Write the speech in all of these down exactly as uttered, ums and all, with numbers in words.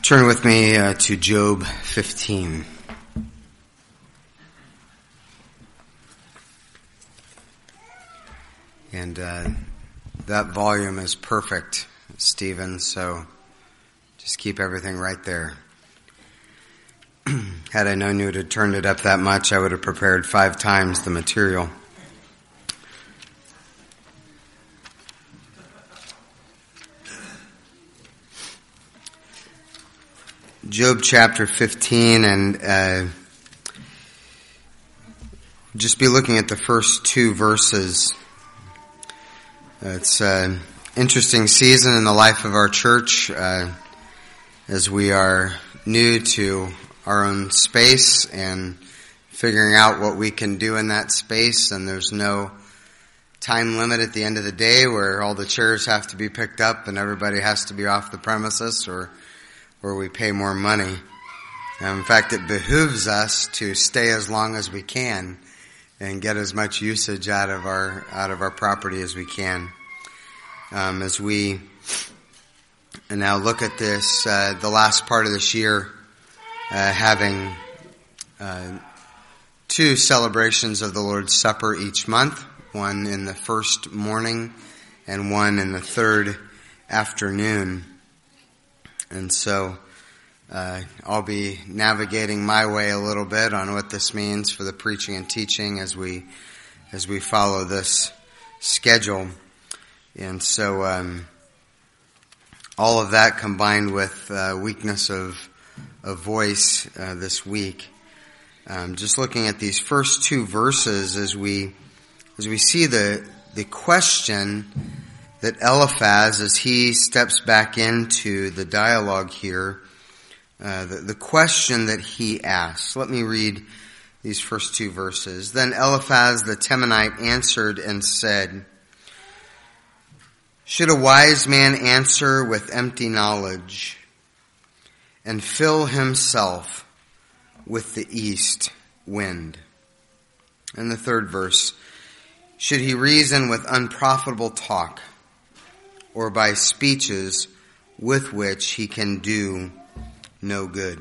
Turn with me uh, to Job fifteen. And uh, that volume is perfect, Stephen, so just keep everything right there. Had I known you would have turned it up that much, I would have prepared five times the material. Job chapter fifteen, and uh, just be looking at the first two verses. It's an interesting season in the life of our church uh, as we are new to our own space and figuring out what we can do in that space, and there's no time limit at the end of the day where all the chairs have to be picked up and everybody has to be off the premises or where we pay more money. Um, in fact, it behooves us to stay as long as we can and get as much usage out of our out of our property as we can. Um, as we now look at this, uh, the last part of this year, uh, having uh, two celebrations of the Lord's Supper each month, one in the first morning and one in the third afternoon. And so uh, I'll be navigating my way a little bit on what this means for the preaching and teaching as we as we follow this schedule. And so um, all of that combined with uh, weakness of, of voice uh, this week. Um, just looking at these first two verses as we as we see the the question that Eliphaz, as he steps back into the dialogue here, uh, the, the question that he asks. Let me read these first two verses. Then Eliphaz the Temanite answered and said, "Should a wise man answer with empty knowledge and fill himself with the east wind?" And the third verse, "Should he reason with unprofitable talk, or by speeches with which he can do no good?"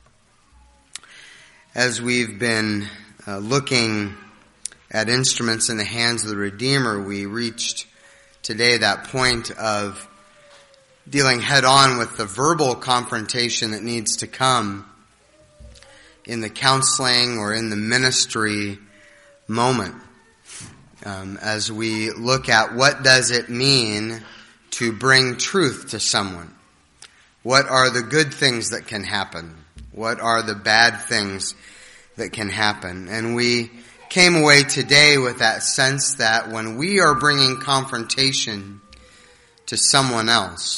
As we've been uh, looking at instruments in the hands of the Redeemer, we reached today that point of dealing head on with the verbal confrontation that needs to come in the counseling or in the ministry moment. Um, as we look at what does it mean to bring truth to someone. What are the good things that can happen? What are the bad things that can happen? And we came away today with that sense that when we are bringing confrontation to someone else,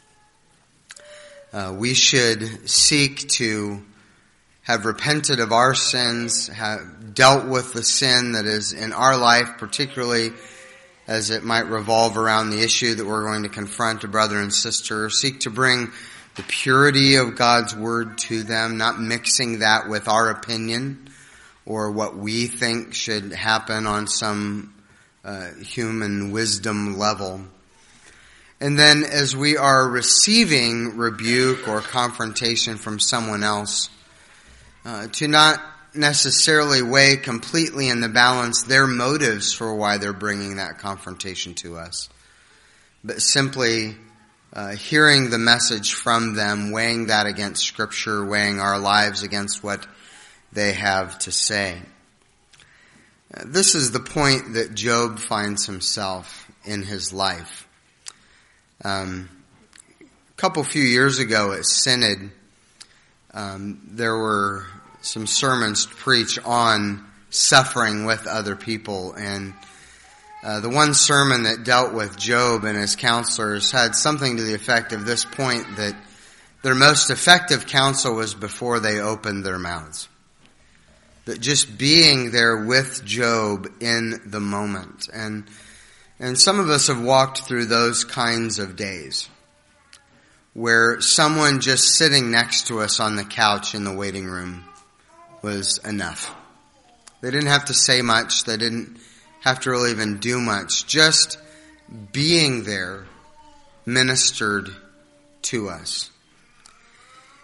uh, we should seek to have repented of our sins, have dealt with the sin that is in our life, particularly as it might revolve around the issue that we're going to confront a brother and sister. Seek to bring the purity of God's word to them, not mixing that with our opinion or what we think should happen on some uh, human wisdom level. And then as we are receiving rebuke or confrontation from someone else, uh, to not necessarily weigh completely in the balance their motives for why they're bringing that confrontation to us, but simply uh, hearing the message from them, weighing that against Scripture, weighing our lives against what they have to say. Uh, this is the point that Job finds himself in his life. Um, a couple few years ago at Synod, um, there were some sermons to preach on suffering with other people, and uh, the one sermon that dealt with Job and his counselors had something to the effect of this point, that their most effective counsel was before they opened their mouths. That just being there with Job in the moment. And and some of us have walked through those kinds of days where someone just sitting next to us on the couch in the waiting room was enough. They didn't have to say much. They didn't have to really even do much. Just being there ministered to us.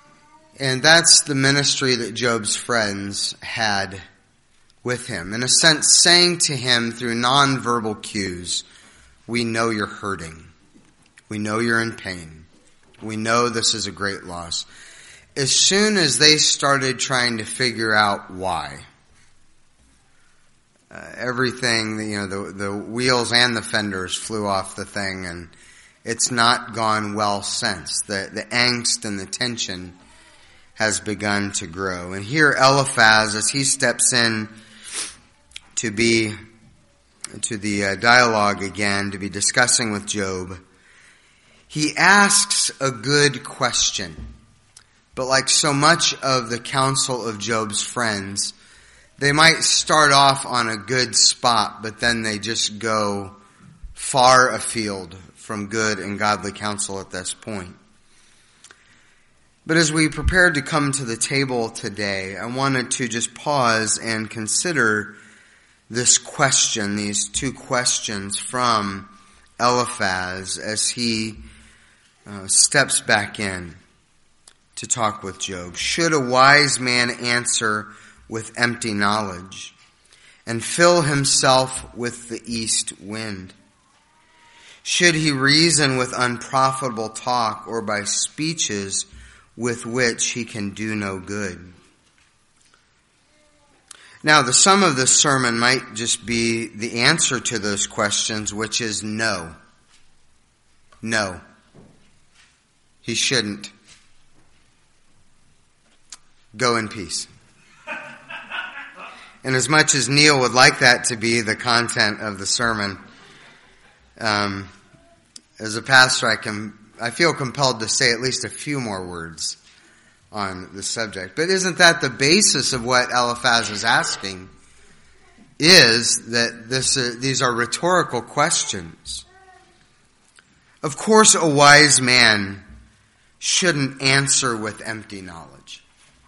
And that's the ministry that Job's friends had with him. In a sense, saying to him through nonverbal cues, we know you're hurting. We know you're in pain. We know this is a great loss. As soon as they started trying to figure out why, uh, everything, you know, the, the wheels and the fenders flew off the thing, and it's not gone well since. The, the angst and the tension has begun to grow. And here Eliphaz, as he steps in to be, to the uh, dialogue again, to be discussing with Job, he asks a good question. But like so much of the counsel of Job's friends, they might start off on a good spot, but then they just go far afield from good and godly counsel at this point. But as we prepared to come to the table today, I wanted to just pause and consider this question, these two questions from Eliphaz as he uh, steps back in to talk with Job. Should a wise man answer with empty knowledge and fill himself with the east wind? Should he reason with unprofitable talk or by speeches with which he can do no good? Now, the sum of this sermon might just be the answer to those questions, which is no. No. He shouldn't. Go in peace. And as much as Neil would like that to be the content of the sermon, um, as a pastor, I can I feel compelled to say at least a few more words on the subject. But isn't that the basis of what Eliphaz is asking? Is that this uh, these are rhetorical questions. Of course, a wise man shouldn't answer with empty knowledge.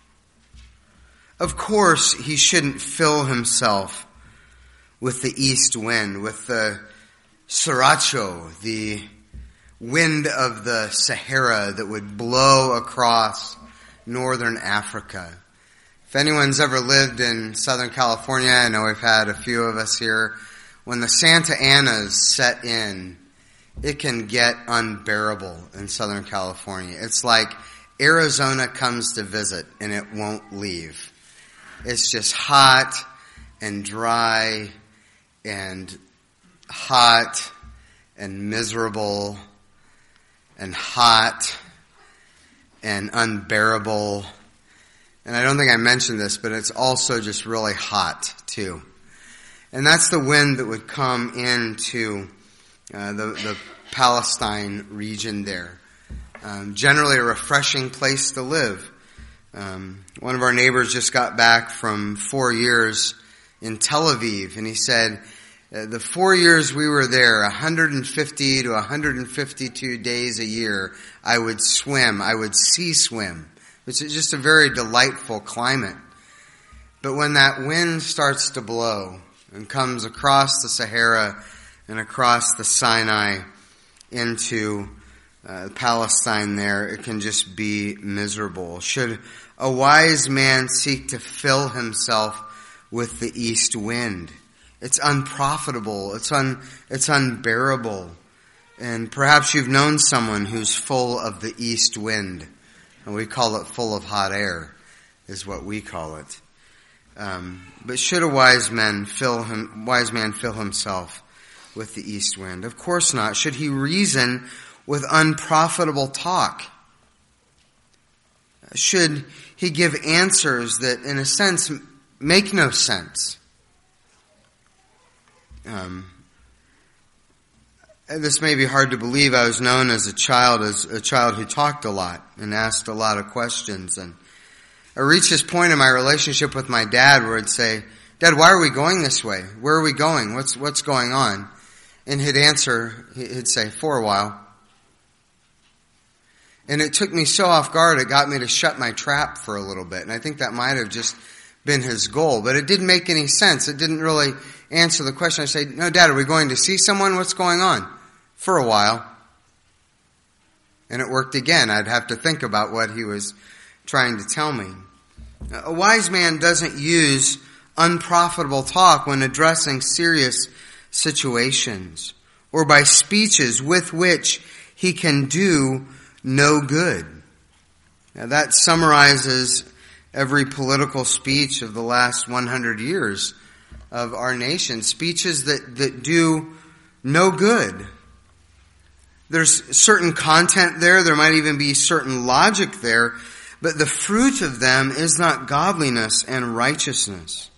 Of course, he shouldn't fill himself with the east wind, with the sriracha, the wind of the Sahara that would blow across northern Africa. If anyone's ever lived in Southern California, I know we've had a few of us here, when the Santa Anas set in, it can get unbearable in Southern California. It's like Arizona comes to visit and it won't leave. It's just hot and dry and hot and miserable and hot and unbearable. And I don't think I mentioned this, but it's also just really hot too. And that's the wind that would come into uh, the, the Palestine region there. Um, generally a refreshing place to live. Um, one of our neighbors just got back from four years in Tel Aviv, and he said, uh, the four years we were there, one hundred fifty to one hundred fifty-two days a year, I would swim, I would sea swim, which is just a very delightful climate. But when that wind starts to blow and comes across the Sahara and across the Sinai into Uh, Palestine there, it can just be miserable. Should a wise man seek to fill himself with the east wind? It's unprofitable. It's un, it's unbearable. And perhaps you've known someone who's full of the east wind. And we call it full of hot air, is what we call it. Um, but should a wise man fill him, wise man fill himself with the east wind? Of course not. Should he reason with unprofitable talk? Should he give answers that, in a sense, make no sense? Um, this may be hard to believe. I was known as a child, as a child who talked a lot and asked a lot of questions. And I reached this point in my relationship with my dad where I'd say, "Dad, why are we going this way? Where are we going? What's what's going on?" And he'd answer, he'd say, "For a while." And it took me so off guard, it got me to shut my trap for a little bit. And I think that might have just been his goal. But it didn't make any sense. It didn't really answer the question. I said, "No, Dad, are we going to see someone? What's going on?" "For a while." And it worked again. I'd have to think about what he was trying to tell me. A wise man doesn't use unprofitable talk when addressing serious situations, or by speeches with which he can do no good. Now that summarizes every political speech of the last one hundred years of our nation. Speeches that, that do no good. There's certain content there. There might even be certain logic there. But the fruit of them is not godliness and righteousness.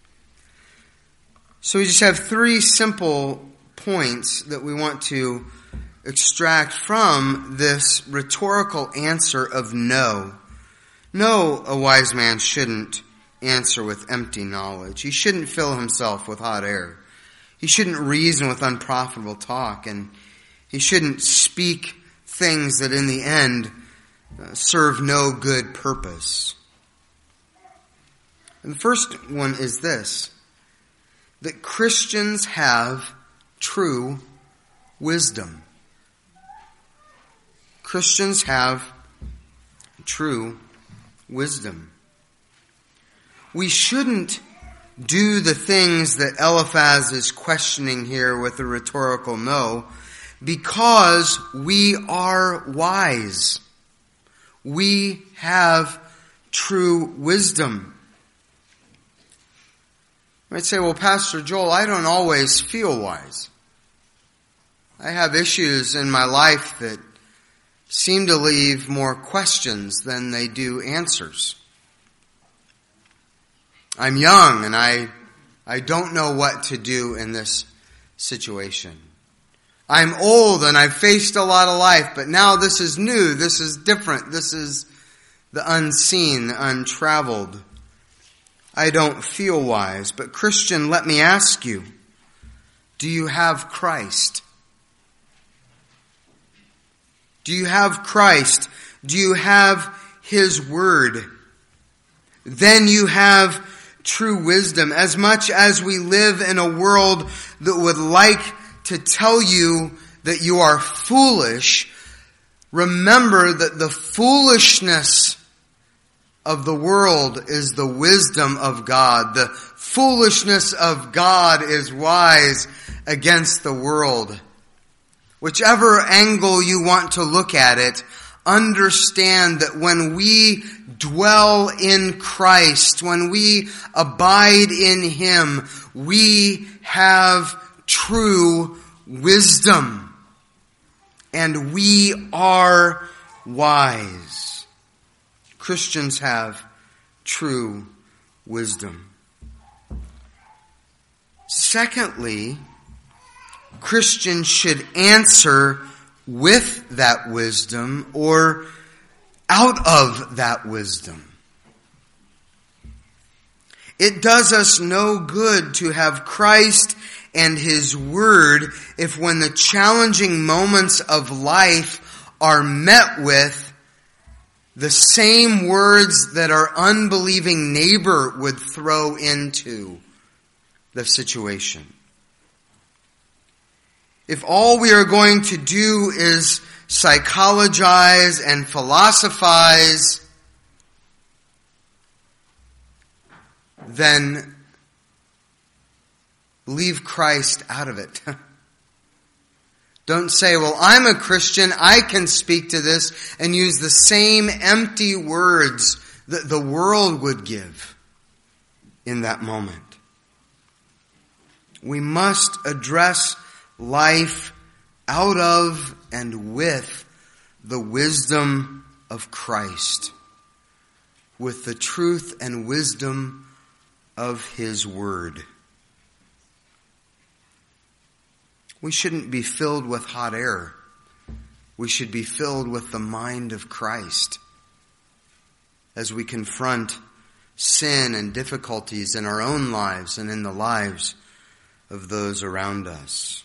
So we just have three simple points that we want to extract from this rhetorical answer of no. No, a wise man shouldn't answer with empty knowledge. He shouldn't fill himself with hot air. He shouldn't reason with unprofitable talk, and he shouldn't speak things that in the end serve no good purpose. And the first one is this, that Christians have true wisdom. Christians have true wisdom. We shouldn't do the things that Eliphaz is questioning here with the rhetorical no, because we are wise. We have true wisdom. You might say, well, Pastor Joel, I don't always feel wise. I have issues in my life that seem to leave more questions than they do answers. I'm young and I, I don't know what to do in this situation. I'm old and I've faced a lot of life, but now this is new, this is different, this is the unseen, the untraveled. I don't feel wise. But Christian, let me ask you, do you have Christ? Do you have Christ? Do you have His Word? Then you have true wisdom. As much as we live in a world that would like to tell you that you are foolish, remember that the foolishness of the world is the wisdom of God. The foolishness of God is wise against the world. Whichever angle you want to look at it, understand that when we dwell in Christ, when we abide in Him, we have true wisdom. And we are wise. Christians have true wisdom. Secondly, Christians should answer with that wisdom or out of that wisdom. It does us no good to have Christ and His Word if when the challenging moments of life are met with the same words that our unbelieving neighbor would throw into the situation. If all we are going to do is psychologize and philosophize, then leave Christ out of it. Don't say, well, I'm a Christian, I can speak to this, and use the same empty words that the world would give in that moment. We must address life out of and with the wisdom of Christ, with the truth and wisdom of His Word. We shouldn't be filled with hot air. We should be filled with the mind of Christ as we confront sin and difficulties in our own lives and in the lives of those around us.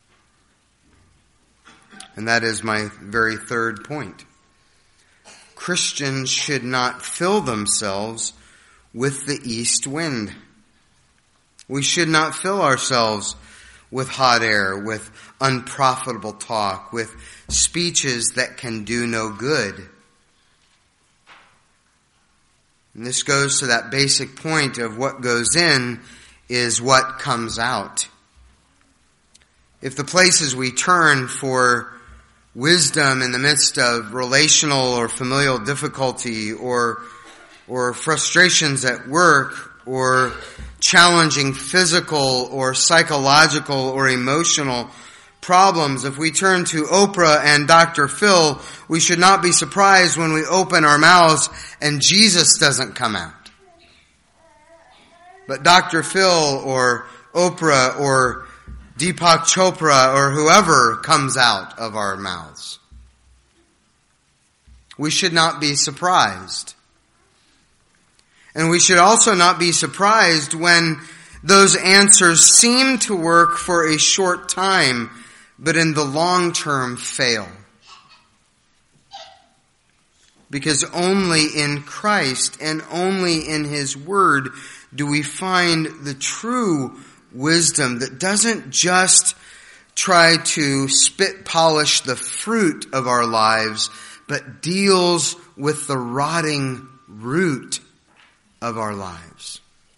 And that is my very third point. Christians should not fill themselves with the east wind. We should not fill ourselves with hot air, with unprofitable talk, with speeches that can do no good. And this goes to that basic point of what goes in is what comes out. If the places we turn for wisdom in the midst of relational or familial difficulty or or frustrations at work or challenging physical or psychological or emotional problems, if we turn to Oprah and Doctor Phil, we should not be surprised when we open our mouths and Jesus doesn't come out. But Doctor Phil or Oprah or Deepak Chopra or whoever comes out of our mouths, we should not be surprised. And we should also not be surprised when those answers seem to work for a short time, but in the long term fail. Because only in Christ and only in His Word do we find the true wisdom that doesn't just try to spit polish the fruit of our lives, but deals with the rotting root of our lives.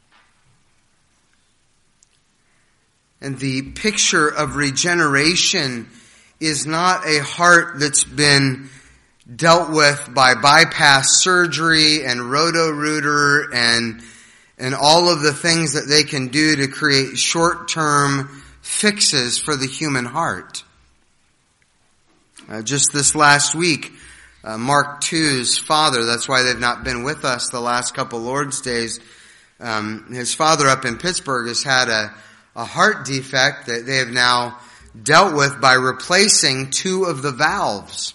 And the picture of regeneration is not a heart that's been dealt with by bypass surgery and Roto-Rooter and and all of the things that they can do to create short-term fixes for the human heart. Uh, just this last week, uh, Mark two's father, that's why they've not been with us the last couple Lord's Days, um, his father up in Pittsburgh has had a, a heart defect that they have now dealt with by replacing two of the valves.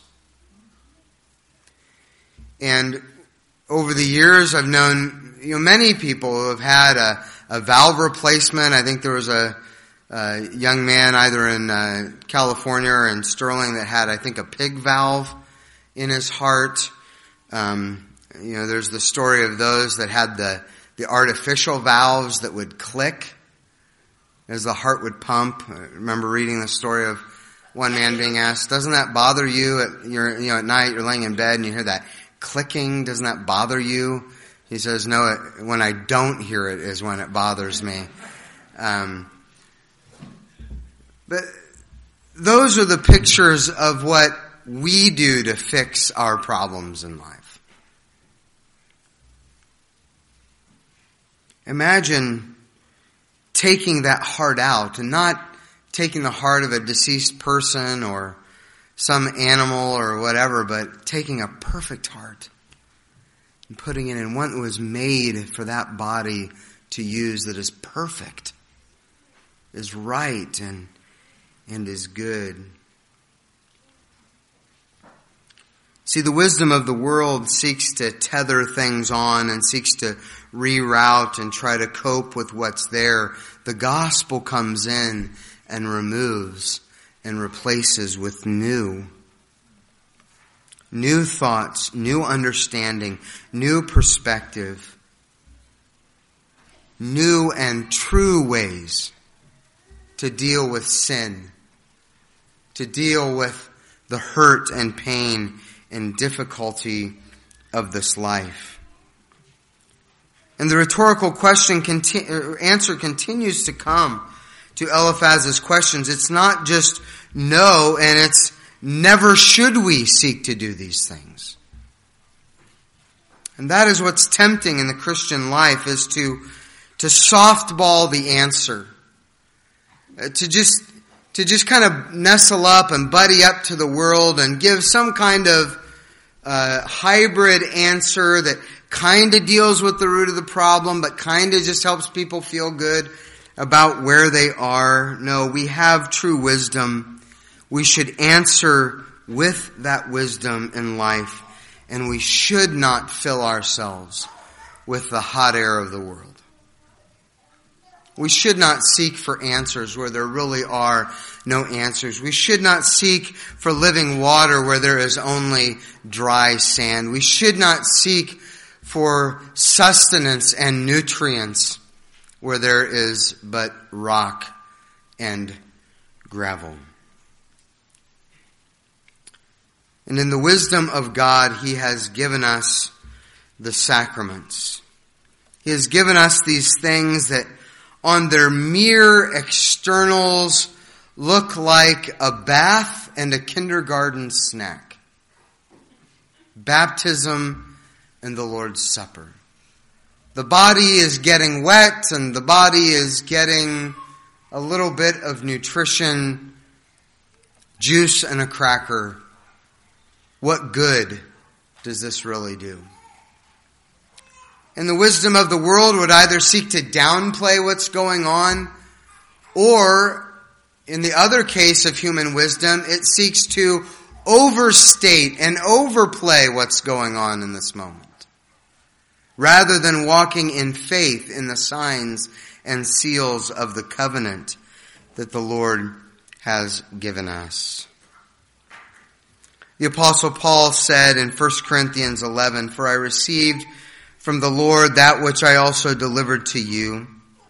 And over the years, I've known you know many people who have had a, a valve replacement. I think there was a, a young man either in uh, California or in Sterling that had, I think, a pig valve in his heart. Um, you know, there's the story of those that had the the artificial valves that would click as the heart would pump. I remember reading the story of one man being asked, "Doesn't that bother you at you're you know at night? You're laying in bed and you hear that clicking. Doesn't that bother you?" He says, "No, it, when I don't hear it is when it bothers me." Um, but those are the pictures of what we do to fix our problems in life. Imagine taking that heart out and not taking the heart of a deceased person or some animal or whatever, but taking a perfect heart and putting it in one that was made for that body to use, that is perfect, is right, and and is good. See, the wisdom of the world seeks to tether things on and seeks to reroute and try to cope with what's there. The gospel comes in and removes and replaces with new. New thoughts, new understanding, new perspective, new and true ways to deal with sin, to deal with the hurt and pain and difficulty of this life. And the rhetorical question continu- answer continues to come to Eliphaz's questions. It's not just no, and it's never should we seek to do these things. And that is what's tempting in the Christian life, is to to softball the answer. Uh, to just to just kind of nestle up and buddy up to the world and give some kind of uh, hybrid answer that kind of deals with the root of the problem, but kind of just helps people feel good about where they are. No, we have true wisdom. We should answer with that wisdom in life, and we should not fill ourselves with the hot air of the world. We should not seek for answers where there really are no answers. We should not seek for living water where there is only dry sand. We should not seek for sustenance and nutrients where there is but rock and gravel. And in the wisdom of God, He has given us the sacraments. He has given us these things that on their mere externals look like a bath and a kindergarten snack. Baptism and the Lord's Supper. The body is getting wet and the body is getting a little bit of nutrition, juice and a cracker. What good does this really do? And the wisdom of the world would either seek to downplay what's going on, or in the other case of human wisdom, it seeks to overstate and overplay what's going on in this moment, rather than walking in faith in the signs and seals of the covenant that the Lord has given us. The Apostle Paul said in First Corinthians eleven, "For I received from the Lord that which I also delivered to you,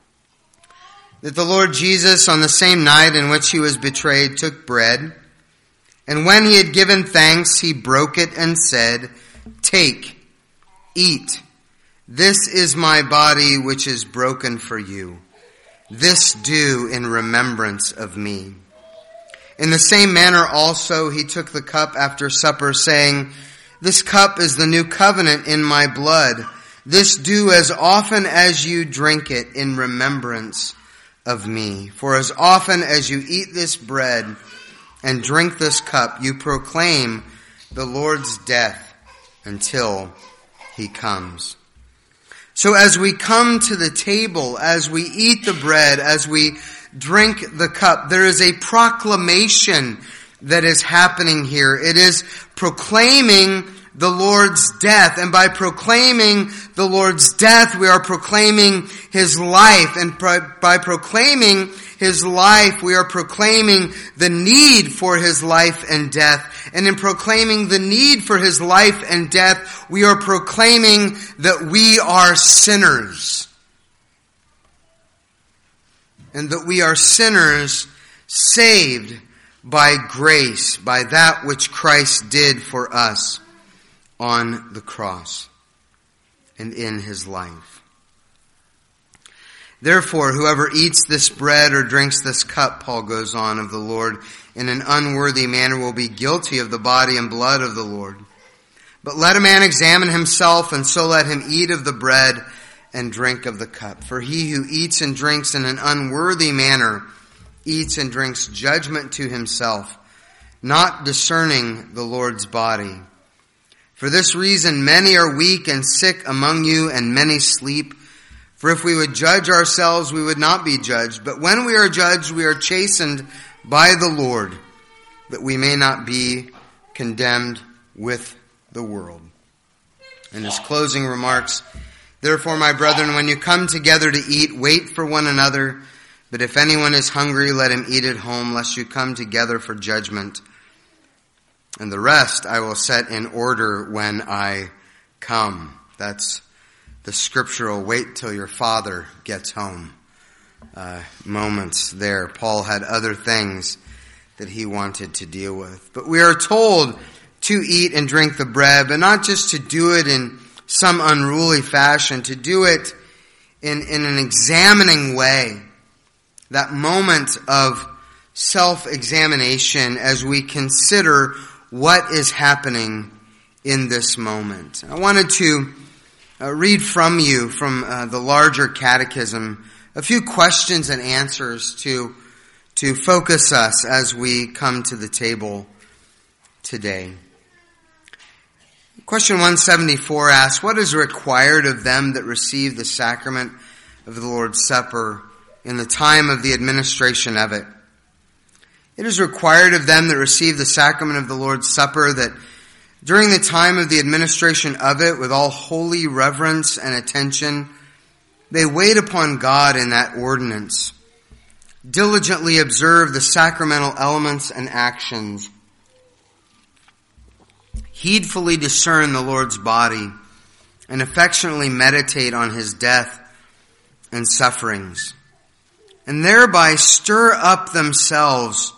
that the Lord Jesus, on the same night in which he was betrayed, took bread, and when he had given thanks, he broke it and said, 'Take, eat. This is my body which is broken for you. This do in remembrance of me.' In the same manner also he took the cup after supper, saying, 'This cup is the new covenant in my blood. This do as often as you drink it in remembrance of me. For as often as you eat this bread and drink this cup, you proclaim the Lord's death until he comes.'" So as we come to the table, as we eat the bread, as we drink the cup, there is a proclamation that is happening here. It is proclaiming the Lord's death. And by proclaiming the Lord's death, we are proclaiming his life. And by proclaiming his life, we are proclaiming the need for his life and death. And in proclaiming the need for his life and death, we are proclaiming that we are sinners. And that we are sinners saved by grace, by that which Christ did for us on the cross and in his life. "Therefore, whoever eats this bread or drinks this cup," Paul goes on, "of the Lord in an unworthy manner will be guilty of the body and blood of the Lord. But let a man examine himself, and so let him eat of the bread and drink of the cup. For he who eats and drinks in an unworthy manner eats and drinks judgment to himself, not discerning the Lord's body. For this reason many are weak and sick among you, and many sleep. For if we would judge ourselves, we would not be judged. But when we are judged, we are chastened by the Lord, that we may not be condemned with the world." In his closing remarks, "Therefore, my brethren, when you come together to eat, wait for one another. But if anyone is hungry, let him eat at home, lest you come together for judgment. And the rest I will set in order when I come." That's the scriptural "wait till your father gets home" uh, moments there. Paul had other things that he wanted to deal with. But we are told to eat and drink the bread, but not just to do it in some unruly fashion, to do it in, in an examining way. That moment of self-examination as we consider what is happening in this moment. I wanted to uh, read from you, from uh, the larger catechism, a few questions and answers to, to focus us as we come to the table today. Question one seventy-four asks, "What is required of them that receive the sacrament of the Lord's Supper in the time of the administration of it?" It is required of them that receive the sacrament of the Lord's Supper that during the time of the administration of it, with all holy reverence and attention, they wait upon God in that ordinance, diligently observe the sacramental elements and actions, heedfully discern the Lord's body, and affectionately meditate on his death and sufferings, and thereby stir up themselves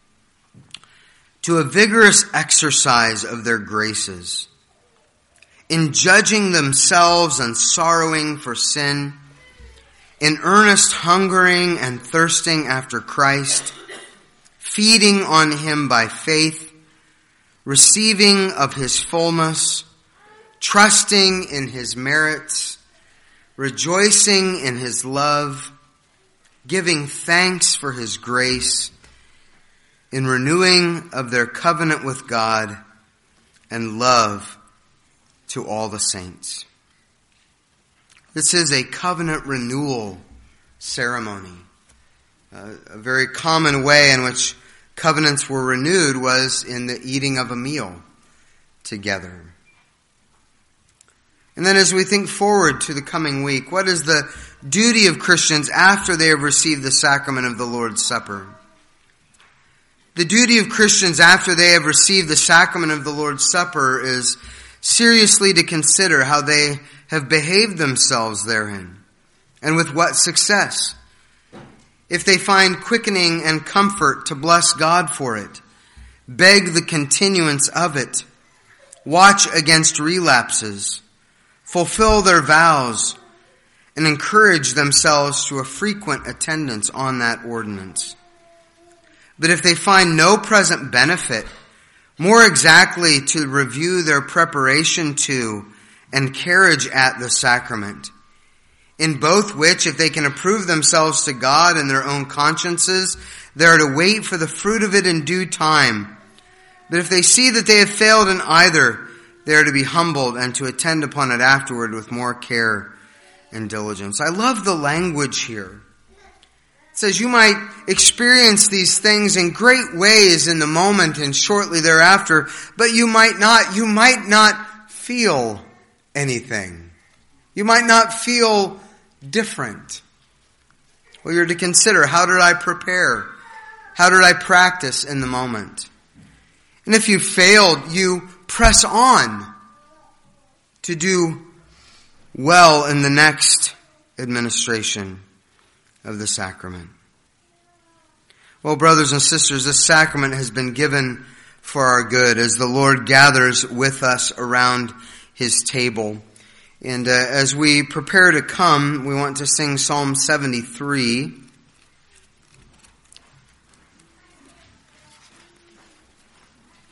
to a vigorous exercise of their graces, in judging themselves and sorrowing for sin, in earnest hungering and thirsting after Christ, feeding on him by faith, receiving of his fullness, trusting in his merits, rejoicing in his love, giving thanks for his grace, in renewing of their covenant with God, and love to all the saints. This is a covenant renewal ceremony. Uh, a very common way in which covenants were renewed was in the eating of a meal together. And then as we think forward to the coming week, what is the duty of Christians after they have received the sacrament of the Lord's Supper? The duty of Christians after they have received the sacrament of the Lord's Supper is seriously to consider how they have behaved themselves therein, and with what success. If they find quickening and comfort, to bless God for it, beg the continuance of it, watch against relapses, fulfill their vows, and encourage themselves to a frequent attendance on that ordinance. But if they find no present benefit, more exactly to review their preparation to and carriage at the sacrament, in both which, if they can approve themselves to God and their own consciences, they are to wait for the fruit of it in due time. But if they see that they have failed in either, they are to be humbled and to attend upon it afterward with more care and diligence. I love the language here. It says you might experience these things in great ways in the moment and shortly thereafter, but you might not, you might not feel anything. You might not feel different. Well, you're to consider, how did I prepare? How did I practice in the moment? And if you failed, you press on to do well in the next administration of the sacrament. Well, brothers and sisters, this sacrament has been given for our good as the Lord gathers with us around his table. And uh, as we prepare to come, we want to sing Psalm seventy-three.